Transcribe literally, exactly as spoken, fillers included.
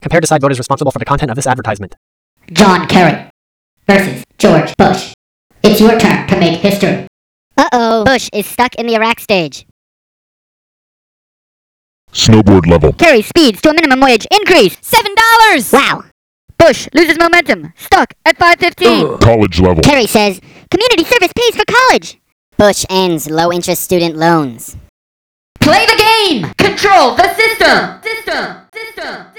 Compare decide voters responsible for the content of this advertisement. John Kerry versus George Bush. It's your turn to make history. Uh-oh. Bush is stuck in the Iraq stage. Snowboard level. Kerry speeds to a minimum wage increase. Seven dollars! Wow. Bush loses momentum. Stuck at five fifteen. College level. Kerry says, community service pays for college. Bush ends low-interest student loans. Play the game! Control the system! System! System!